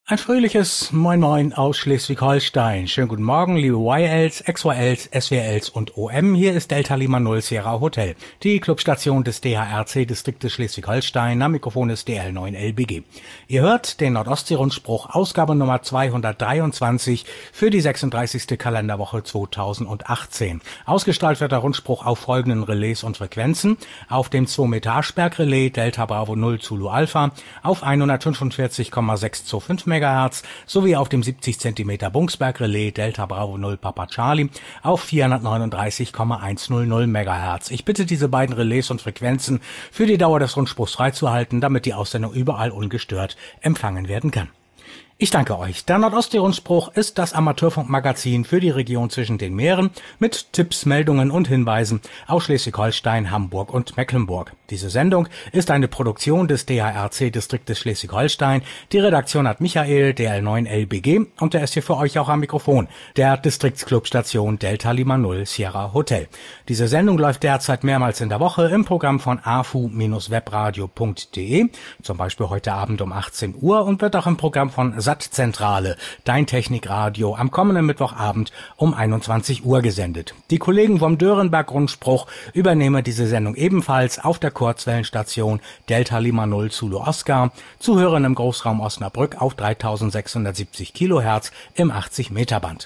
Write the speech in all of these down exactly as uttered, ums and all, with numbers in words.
Ein fröhliches Moin Moin aus Schleswig-Holstein. Schönen guten Morgen, liebe Y Ls, X Y Ls, S W Ls und O M. Hier ist Delta Lima Null Sierra Hotel, die Clubstation des D H R C-Distriktes Schleswig-Holstein. Am Mikrofon ist D L neun L B G. Ihr hört den Nordostsee-Rundspruch, Ausgabe Nummer zweihundertdreiundzwanzig für die sechsunddreißigste Kalenderwoche zweitausendachtzehn. Ausgestrahlt wird der Rundspruch auf folgenden Relais und Frequenzen: auf dem zwei Meter Relais Delta Bravo null Zulu Alpha auf hundertfünfundvierzig Komma sechshundertfünf Megahertz sowie auf dem siebzig Zentimeter Bungsberg Relais Delta Bravo null Papa Charlie auf vierhundertneununddreißig Komma hundertzehn Megahertz. Ich bitte, diese beiden Relais und Frequenzen für die Dauer des Rundspruchs freizuhalten, damit die Aussendung überall ungestört empfangen werden kann. Ich danke euch. Der Nordostsee-Rundspruch ist das Amateurfunkmagazin für die Region zwischen den Meeren mit Tipps, Meldungen und Hinweisen aus Schleswig-Holstein, Hamburg und Mecklenburg. Diese Sendung ist eine Produktion des D H R C-Distriktes Schleswig-Holstein. Die Redaktion hat Michael, D L neun L B G, und der ist hier für euch auch am Mikrofon, der Distriktsclubstation Delta Lima Null Sierra Hotel. Diese Sendung läuft derzeit mehrmals in der Woche im Programm von a f u Bindestrich webradio punkt de, zum Beispiel heute Abend um achtzehn Uhr, und wird auch im Programm von Zentrale, dein Technikradio, am kommenden Mittwochabend um einundzwanzig Uhr gesendet. Die Kollegen vom Dörenberg-Rundspruch übernehmen diese Sendung ebenfalls auf der Kurzwellenstation Delta Lima Null Zulu Oscar, zu hören im Großraum Osnabrück auf dreitausendsechshundertsiebzig Kilohertz im achtzig Meter Band.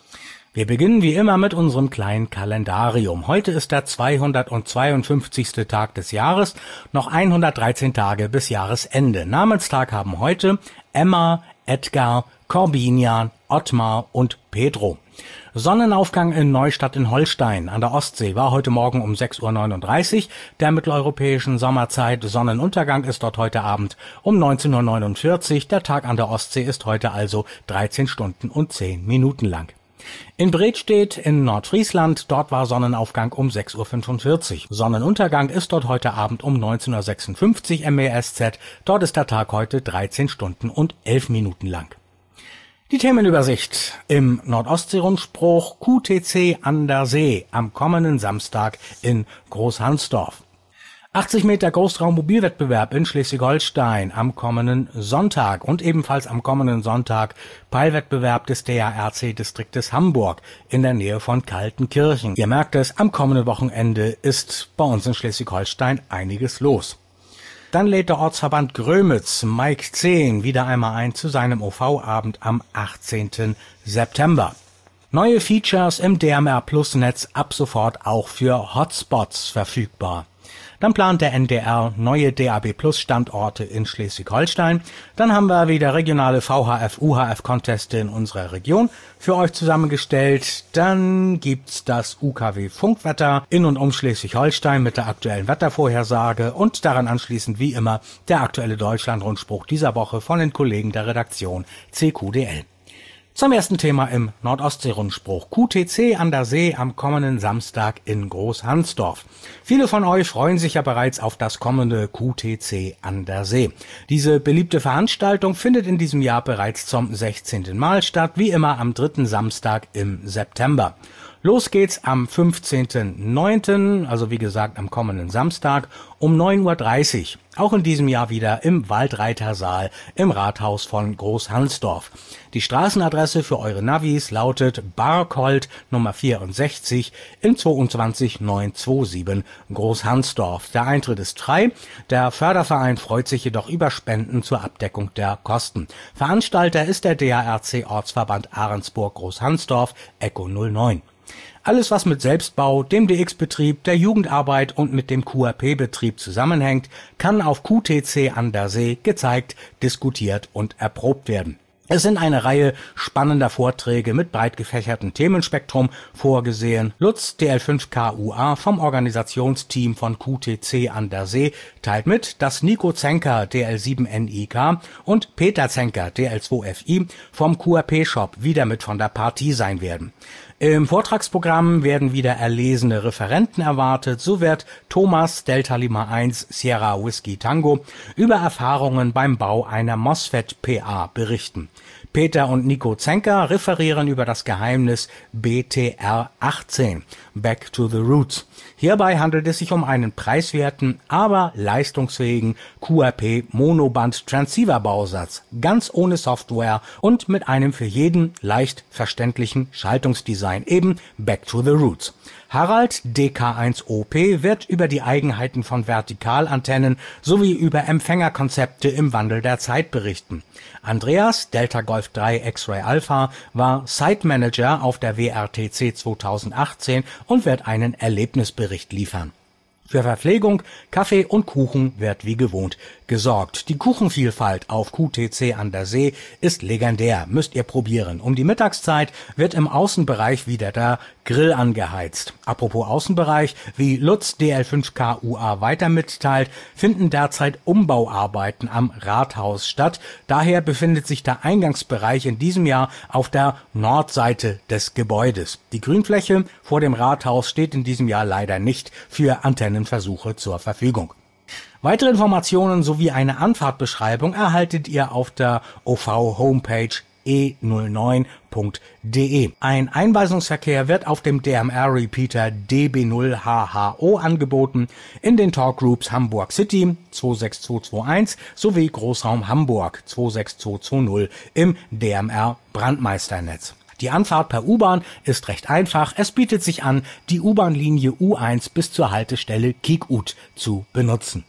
Wir beginnen wie immer mit unserem kleinen Kalendarium. Heute ist der zweihundertzweiundfünfzigste Tag des Jahres, noch hundertdreizehn Tage bis Jahresende. Namenstag haben heute Emma, Edgar, Corbinian, Ottmar und Pedro. Sonnenaufgang in Neustadt in Holstein an der Ostsee war heute Morgen um sechs Uhr neununddreißig der mitteleuropäischen Sommerzeit. Sonnenuntergang ist dort heute Abend um neunzehn Uhr neunundvierzig. Der Tag an der Ostsee ist heute also dreizehn Stunden und zehn Minuten lang. In Bredstedt in Nordfriesland, dort war Sonnenaufgang um sechs Uhr fünfundvierzig. Sonnenuntergang ist dort heute Abend um neunzehn Uhr sechsundfünfzig M E S Z. Dort ist der Tag heute dreizehn Stunden und elf Minuten lang. Die Themenübersicht im Nordostsee-Rundspruch: Q T C an der See am kommenden Samstag in Großhansdorf. achtzig Meter Großraummobilwettbewerb in Schleswig-Holstein am kommenden Sonntag und ebenfalls am kommenden Sonntag Peilwettbewerb des D H R C-Distriktes Hamburg in der Nähe von Kaltenkirchen. Ihr merkt es, am kommenden Wochenende ist bei uns in Schleswig-Holstein einiges los. Dann lädt der Ortsverband Grömitz Mike zehn wieder einmal ein zu seinem O V-Abend am achtzehnten September. Neue Features im D M R Plus Netz ab sofort auch für Hotspots verfügbar. Dann plant der N D R neue D A B Plus Standorte in Schleswig-Holstein. Dann haben wir wieder regionale V H F-U H F-Conteste in unserer Region für euch zusammengestellt. Dann gibt's das U K W-Funkwetter in und um Schleswig-Holstein mit der aktuellen Wettervorhersage und daran anschließend wie immer der aktuelle Deutschland-Rundspruch dieser Woche von den Kollegen der Redaktion C Q D L. Zum ersten Thema im Nordostsee-Rundspruch: Q T C an der See am kommenden Samstag in Großhansdorf. Viele von euch freuen sich ja bereits auf das kommende Q T C an der See. Diese beliebte Veranstaltung findet in diesem Jahr bereits zum sechzehnten Mal statt, wie immer am dritten Samstag im September. Los geht's am fünfzehnten neunten, also wie gesagt am kommenden Samstag um neun Uhr dreißig. Auch in diesem Jahr wieder im Waldreitersaal im Rathaus von Großhansdorf. Die Straßenadresse für eure Navis lautet Barkold Nummer vierundsechzig in zweiundzwanzig neunhundertsiebenundzwanzig Großhansdorf. Der Eintritt ist frei. Der Förderverein freut sich jedoch über Spenden zur Abdeckung der Kosten. Veranstalter ist der D H R C Ortsverband Ahrensburg Großhansdorf Echo null neun. Alles, was mit Selbstbau, dem D X-Betrieb, der Jugendarbeit und mit dem Q R P-Betrieb zusammenhängt, kann auf Q T C an der See gezeigt, diskutiert und erprobt werden. Es sind eine Reihe spannender Vorträge mit breit gefächertem Themenspektrum vorgesehen. Lutz D L fünf K U A vom Organisationsteam von Q T C an der See teilt mit, dass Nico Zenker D L sieben N I K und Peter Zenker D L zwei F I vom Q R P-Shop wieder mit von der Partie sein werden. Im Vortragsprogramm werden wieder erlesene Referenten erwartet. So wird Thomas Delta Lima eins Sierra Whiskey Tango über Erfahrungen beim Bau einer MOSFET P A berichten. Peter und Nico Zenker referieren über das Geheimnis B T R achtzehn, Back to the Roots. Hierbei handelt es sich um einen preiswerten, aber leistungsfähigen Q R P-Monoband-Transceiver-Bausatz, ganz ohne Software und mit einem für jeden leicht verständlichen Schaltungsdesign, eben Back to the Roots. Harald D K eins O P wird über die Eigenheiten von Vertikalantennen sowie über Empfängerkonzepte im Wandel der Zeit berichten. Andreas Delta Golf drei X-Ray Alpha war Site Manager auf der W R T C zweitausendachtzehn und wird einen Erlebnisbericht liefern. Für Verpflegung, Kaffee und Kuchen wird wie gewohnt gesorgt. Die Kuchenvielfalt auf Q T C an der See ist legendär, müsst ihr probieren. Um die Mittagszeit wird im Außenbereich wieder der Grill angeheizt. Apropos Außenbereich, wie Lutz D L fünf K U A weiter mitteilt, finden derzeit Umbauarbeiten am Rathaus statt. Daher befindet sich der Eingangsbereich in diesem Jahr auf der Nordseite des Gebäudes. Die Grünfläche vor dem Rathaus steht in diesem Jahr leider nicht für Antennenversuche zur Verfügung. Weitere Informationen sowie eine Anfahrtbeschreibung erhaltet ihr auf der O V-Homepage e null neun punkt de. Ein Einweisungsverkehr wird auf dem D M R-Repeater D B null H H O angeboten, in den Talkgroups Hamburg City zwei sechs zwei zwei eins sowie Großraum Hamburg zwei sechs zwei zwei null im D M R-Brandmeisternetz. Die Anfahrt per U-Bahn ist recht einfach. Es bietet sich an, die U-Bahn-Linie U eins bis zur Haltestelle Kiekut zu benutzen.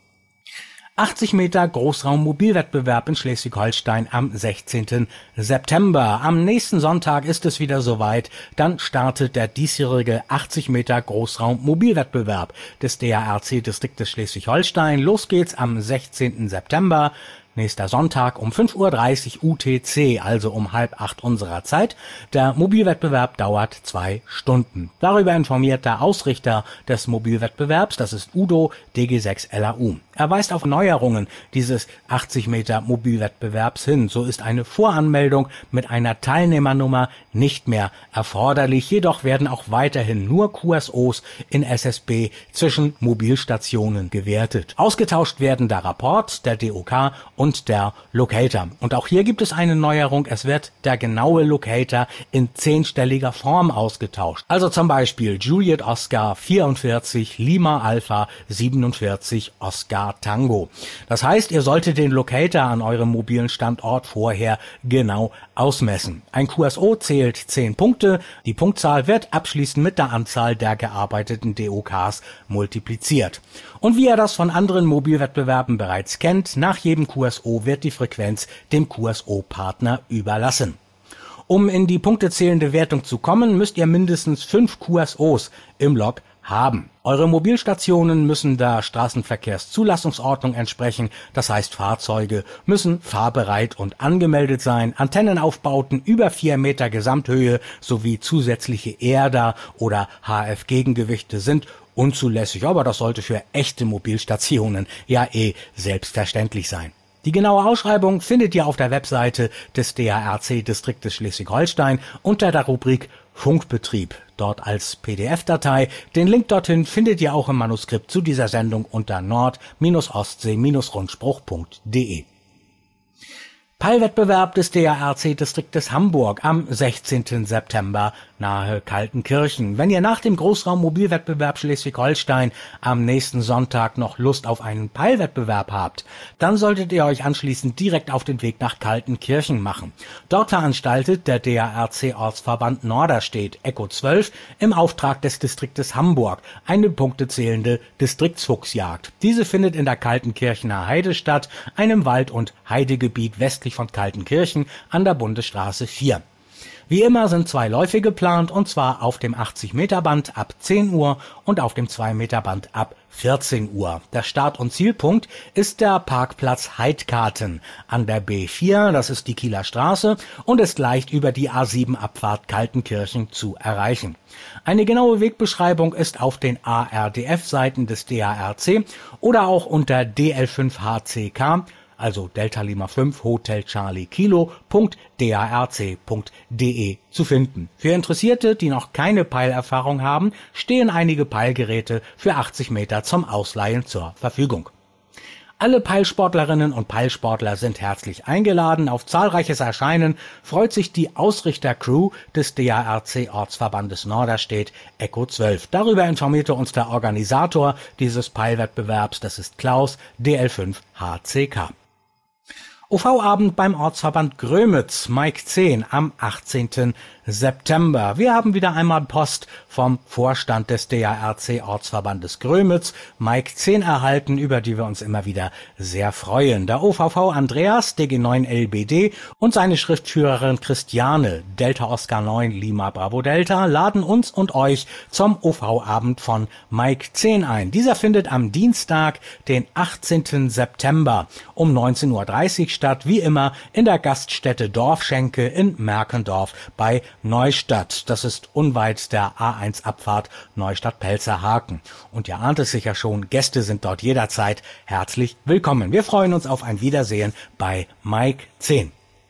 achtzig Meter Großraum-Mobilwettbewerb in Schleswig-Holstein am sechzehnten September. Am nächsten Sonntag ist es wieder soweit. Dann startet der diesjährige achtzig Meter Großraum-Mobilwettbewerb des D A R C-Distriktes Schleswig-Holstein. Los geht's am sechzehnten September. Nächster Sonntag um fünf Uhr dreißig U T C, also um halb acht unserer Zeit. Der Mobilwettbewerb dauert zwei Stunden. Darüber informiert der Ausrichter des Mobilwettbewerbs, das ist Udo D G sechs L A U. Er weist auf Neuerungen dieses achtzig Meter Mobilwettbewerbs hin. So ist eine Voranmeldung mit einer Teilnehmernummer nicht mehr erforderlich. Jedoch werden auch weiterhin nur Q S Os in S S B zwischen Mobilstationen gewertet. Ausgetauscht werden der Rapport, der D O K und und der Locator. Und auch hier gibt es eine Neuerung. Es wird der genaue Locator in zehnstelliger Form ausgetauscht. Also zum Beispiel Juliet Oscar vierundvierzig, Lima Alpha siebenundvierzig, Oscar Tango. Das heißt, ihr solltet den Locator an eurem mobilen Standort vorher genau ausmessen. Ein Q S O zählt zehn Punkte. Die Punktzahl wird abschließend mit der Anzahl der gearbeiteten D O Ks multipliziert. Und wie ihr das von anderen Mobilwettbewerben bereits kennt, nach jedem Q S O wird die Frequenz dem Q S O-Partner überlassen. Um in die punktezählende Wertung zu kommen, müsst ihr mindestens fünf Q S Os im Log haben. Eure Mobilstationen müssen der Straßenverkehrszulassungsordnung entsprechen, das heißt Fahrzeuge müssen fahrbereit und angemeldet sein, Antennenaufbauten über vier Meter Gesamthöhe sowie zusätzliche Erder oder H F-Gegengewichte sind unzulässig, aber das sollte für echte Mobilstationen ja eh selbstverständlich sein. Die genaue Ausschreibung findet ihr auf der Webseite des D A R C-Distriktes Schleswig-Holstein unter der Rubrik Funkbetrieb, dort als P D F-Datei. Den Link dorthin findet ihr auch im Manuskript zu dieser Sendung unter nord ostsee rundspruch punkt de. Peilwettbewerb des D A R C-Distriktes Hamburg am sechzehnten September nahe Kaltenkirchen. Wenn ihr nach dem Großraum-Mobilwettbewerb Schleswig-Holstein am nächsten Sonntag noch Lust auf einen Peilwettbewerb habt, dann solltet ihr euch anschließend direkt auf den Weg nach Kaltenkirchen machen. Dort veranstaltet der D A R C-Ortsverband Norderstedt Echo zwölf im Auftrag des Distriktes Hamburg eine punktezählende Distriktsfuchsjagd. Diese findet in der Kaltenkirchener Heide statt, einem Wald- und Heidegebiet westlich von Kaltenkirchen an der Bundesstraße vier. Wie immer sind zwei Läufe geplant, und zwar auf dem achtzig Meter Band ab zehn Uhr und auf dem zwei Meter Band ab vierzehn Uhr. Der Start- und Zielpunkt ist der Parkplatz Heidkarten an der B vier, das ist die Kieler Straße, und ist leicht über die A sieben Abfahrt Kaltenkirchen zu erreichen. Eine genaue Wegbeschreibung ist auf den A R D F-Seiten des D A R C oder auch unter D L fünf H C K also Delta Lima fünf Hotel Charlie Kilo Punkt D A R C Punkt D E zu finden. Für Interessierte, die noch keine Peilerfahrung haben, stehen einige Peilgeräte für achtzig Meter zum Ausleihen zur Verfügung. Alle Peilsportlerinnen und Peilsportler sind herzlich eingeladen. Auf zahlreiches Erscheinen freut sich die Ausrichtercrew des D A R C-Ortsverbandes Norderstedt, Echo zwölf. Darüber informierte uns der Organisator dieses Peilwettbewerbs, das ist Klaus, D L fünf H C K. O V-Abend beim Ortsverband Grömitz, Mike zehn, am achtzehnten September. Wir haben wieder einmal Post vom Vorstand des D A R C-Ortsverbandes Grömitz, Mike zehn, erhalten, über die wir uns immer wieder sehr freuen. Der O V V Andreas, D G neun L B D, und seine Schriftführerin Christiane, Delta Oscar neun Lima Bravo Delta, laden uns und euch zum O V-Abend von Mike zehn ein. Dieser findet am Dienstag, den achtzehnten September um neunzehn Uhr dreißig statt, wie immer in der Gaststätte Dorfschenke in Merkendorf bei Neustadt. Das ist unweit der A eins Abfahrt Neustadt-Pelzerhaken. Und ihr ahnt es sicher schon, Gäste sind dort jederzeit herzlich willkommen. Wir freuen uns auf ein Wiedersehen bei Mike zehn.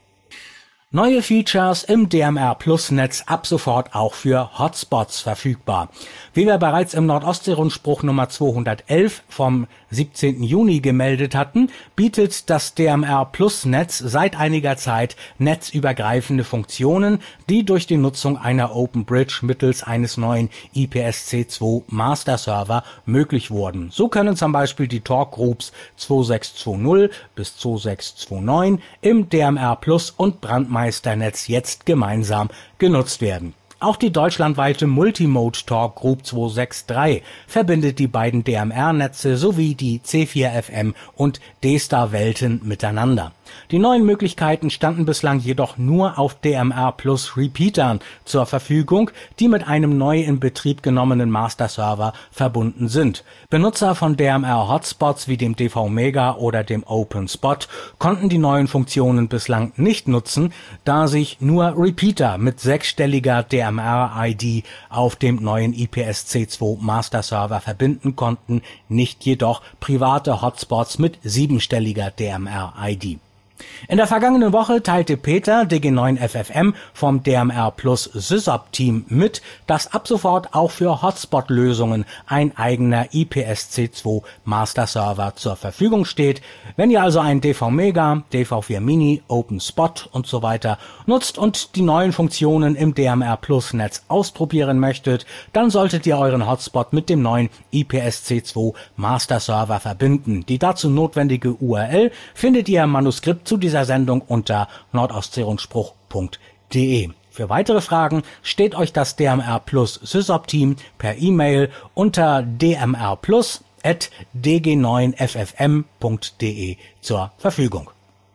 Neue Features im D M R Plus Netz ab sofort auch für Hotspots verfügbar. Wie wir bereits im Nordostsee-Rundspruch Nummer zweihundertelf vom siebzehnten Juni gemeldet hatten, bietet das D M R Plus Netz seit einiger Zeit netzübergreifende Funktionen, die durch die Nutzung einer Open Bridge mittels eines neuen I P S C zwei Master Server möglich wurden. So können zum Beispiel die Talk Groups sechsundzwanzig zwanzig bis sechsundzwanzig neunundzwanzig im D M R Plus und Brandmeisternetz jetzt gemeinsam genutzt werden. Auch die deutschlandweite Multimode Talk Group zweihundertdreiundsechzig verbindet die beiden D M R-Netze sowie die C vier F M und D-Star-Welten miteinander. Die neuen Möglichkeiten standen bislang jedoch nur auf D M R Plus Repeatern zur Verfügung, die mit einem neu in Betrieb genommenen Master-Server verbunden sind. Benutzer von D M R Hotspots wie dem D V Mega oder dem Open Spot konnten die neuen Funktionen bislang nicht nutzen, da sich nur Repeater mit sechsstelliger D M R I D auf dem neuen I P S C zwei Master Server verbinden konnten, nicht jedoch private Hotspots mit siebenstelliger D M R I D. In der vergangenen Woche teilte Peter, D G neun F F M vom D M R Plus Sysop-Team mit, dass ab sofort auch für Hotspot-Lösungen ein eigener I P S C zwei Master Server zur Verfügung steht. Wenn ihr also ein D V Mega, D V vier Mini, Open Spot und so weiter nutzt und die neuen Funktionen im D M R Plus Netz ausprobieren möchtet, dann solltet ihr euren Hotspot mit dem neuen I P S C zwei Master Server verbinden. Die dazu notwendige U R L findet ihr im Manuskript zu dieser Sendung unter nordostseerundspruch punkt de. Für weitere Fragen steht euch das D M R Plus Sysop-Team per E-Mail unter d m r plus at d g neun f f m punkt de zur Verfügung.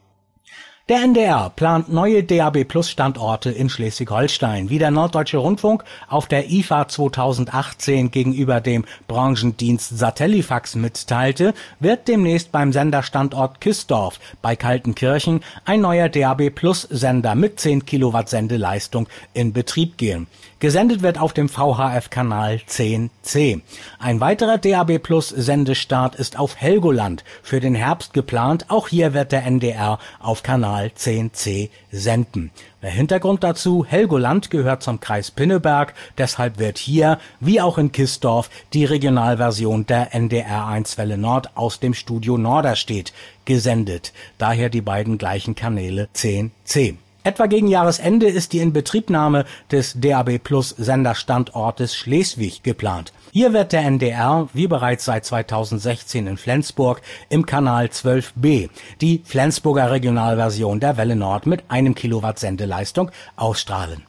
Der N D R plant neue D A B Plus Standorte in Schleswig-Holstein. Wie der Norddeutsche Rundfunk auf der I F A zweitausendachtzehn gegenüber dem Branchendienst Satellifax mitteilte, wird demnächst beim Senderstandort Kisdorf bei Kaltenkirchen ein neuer D A B Plus Sender mit zehn Kilowatt Sendeleistung in Betrieb gehen. Gesendet wird auf dem V H F-Kanal zehn C. Ein weiterer D A B Plus Sendestart ist auf Helgoland für den Herbst geplant. Auch hier wird der N D R auf Kanal zehn C senden. Der Hintergrund dazu: Helgoland gehört zum Kreis Pinneberg, deshalb wird hier, wie auch in Kisdorf, die Regionalversion der N D R eins Welle Nord aus dem Studio Norderstedt gesendet. Daher die beiden gleichen Kanäle zehn C. Etwa gegen Jahresende ist die Inbetriebnahme des D A B Plus Senderstandortes Schleswig geplant. Hier wird der N D R, wie bereits seit zweitausendsechzehn in Flensburg, im Kanal zwölf B die Flensburger Regionalversion der Welle Nord mit einem Kilowatt Sendeleistung ausstrahlen.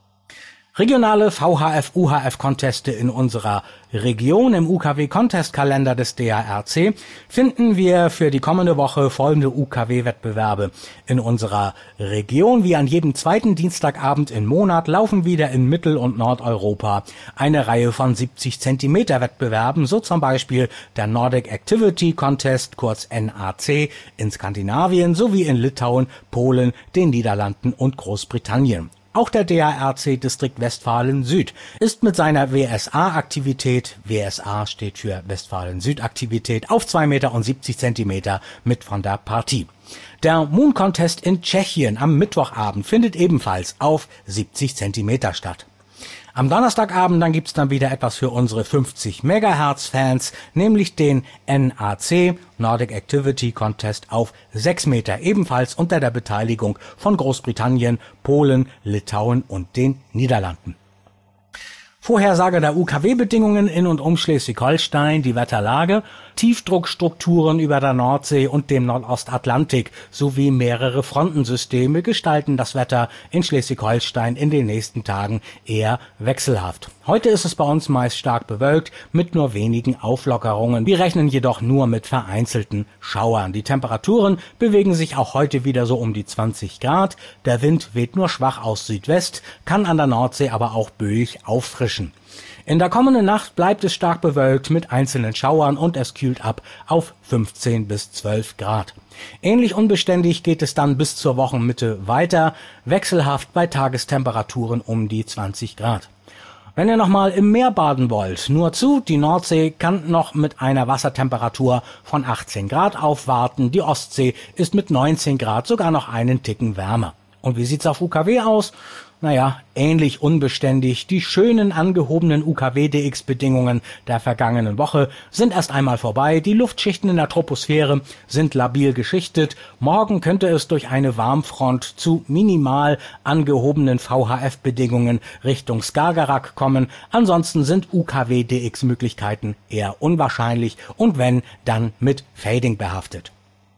Regionale V H F-U H F-Conteste in unserer Region. Im U K W-Contest-Kalender des D A R C finden wir für die kommende Woche folgende U K W-Wettbewerbe in unserer Region. Wie an jedem zweiten Dienstagabend im Monat laufen wieder in Mittel- und Nordeuropa eine Reihe von siebzig Zentimeter Wettbewerben, so zum Beispiel der Nordic Activity Contest, kurz N A C, in Skandinavien sowie in Litauen, Polen, den Niederlanden und Großbritannien. Auch der D H R C-Distrikt Westfalen-Süd ist mit seiner W S A-Aktivität, W S A steht für Westfalen-Süd-Aktivität, auf zwei Meter und siebzig Zentimeter mit von der Partie. Der Moon Contest in Tschechien am Mittwochabend findet ebenfalls auf siebzig Zentimeter statt. Am Donnerstagabend dann gibt's dann wieder etwas für unsere fünfzig Megahertz Fans, nämlich den N A C, Nordic Activity Contest auf sechs Meter, ebenfalls unter der Beteiligung von Großbritannien, Polen, Litauen und den Niederlanden. Vorhersage der U K W-Bedingungen in und um Schleswig-Holstein, die Wetterlage, Tiefdruckstrukturen über der Nordsee und dem Nordostatlantik sowie mehrere Frontensysteme gestalten das Wetter in Schleswig-Holstein in den nächsten Tagen eher wechselhaft. Heute ist es bei uns meist stark bewölkt mit nur wenigen Auflockerungen. Wir rechnen jedoch nur mit vereinzelten Schauern. Die Temperaturen bewegen sich auch heute wieder so um die zwanzig Grad. Der Wind weht nur schwach aus Südwest, kann an der Nordsee aber auch böig auffrischen. In der kommenden Nacht bleibt es stark bewölkt mit einzelnen Schauern und es kühlt ab auf fünfzehn bis zwölf Grad. Ähnlich unbeständig geht es dann bis zur Wochenmitte weiter, wechselhaft bei Tagestemperaturen um die zwanzig Grad. Wenn ihr nochmal im Meer baden wollt, nur zu, die Nordsee kann noch mit einer Wassertemperatur von achtzehn Grad aufwarten, die Ostsee ist mit neunzehn Grad sogar noch einen Ticken wärmer. Und wie sieht's auf U K W aus? Naja, ähnlich unbeständig. Die schönen angehobenen U K W-D X-Bedingungen der vergangenen Woche sind erst einmal vorbei. Die Luftschichten in der Troposphäre sind labil geschichtet. Morgen könnte es durch eine Warmfront zu minimal angehobenen V H F-Bedingungen Richtung Skagerrak kommen. Ansonsten sind U K W-D X-Möglichkeiten eher unwahrscheinlich und wenn, dann mit Fading behaftet.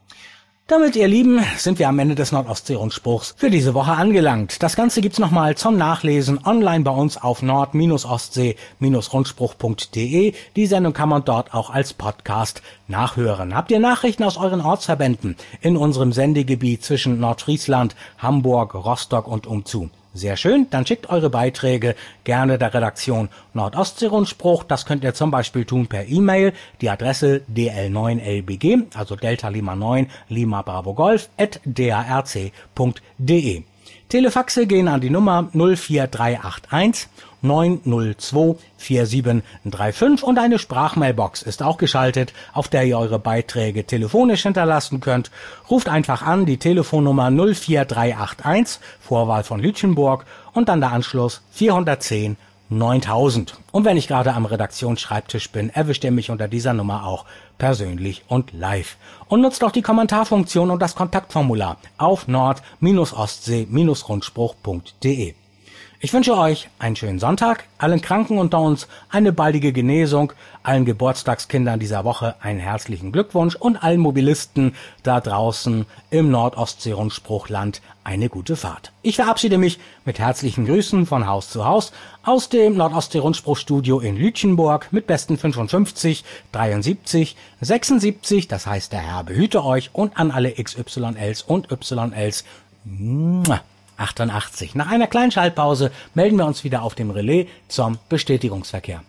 Damit, ihr Lieben, sind wir am Ende des Nordostsee-Rundspruchs für diese Woche angelangt. Das Ganze gibt's nochmal zum Nachlesen online bei uns auf nord Ostsee Rundspruch punkt de. Die Sendung kann man dort auch als Podcast nachhören. Habt ihr Nachrichten aus euren Ortsverbänden in unserem Sendegebiet zwischen Nordfriesland, Hamburg, Rostock und umzu? Sehr schön, dann schickt eure Beiträge gerne der Redaktion Nordostsee-Rundspruch. Das könnt ihr zum Beispiel tun per E-Mail. Die Adresse d l neun l b g, also Delta Lima neun, Lima Bravo Golf, at d h r c punkt de. Telefaxe gehen an die Nummer null vier drei acht eins neun null zwei vier sieben drei fünf und eine Sprachmailbox ist auch geschaltet, auf der ihr eure Beiträge telefonisch hinterlassen könnt. Ruft einfach an, die Telefonnummer null vier drei acht eins, Vorwahl von Lütchenburg und dann der Anschluss vierhundertzehn neuntausend. Und wenn ich gerade am Redaktionsschreibtisch bin, erwischt ihr mich unter dieser Nummer auch persönlich und live. Und nutzt auch die Kommentarfunktion und das Kontaktformular auf nord Ostsee Rundspruch punkt de. Ich wünsche euch einen schönen Sonntag, allen Kranken unter uns eine baldige Genesung, allen Geburtstagskindern dieser Woche einen herzlichen Glückwunsch und allen Mobilisten da draußen im Nordostsee-Rundspruchland eine gute Fahrt. Ich verabschiede mich mit herzlichen Grüßen von Haus zu Haus aus dem Nordostsee-Rundspruchstudio in Lütchenburg mit besten fünfundfünfzig, dreiundsiebzig, sechsundsiebzig, das heißt der Herr behüte euch und an alle X Y Ls und Y Ls. Mua. achtundachtzig. Nach einer kleinen Schaltpause melden wir uns wieder auf dem Relais zum Bestätigungsverkehr.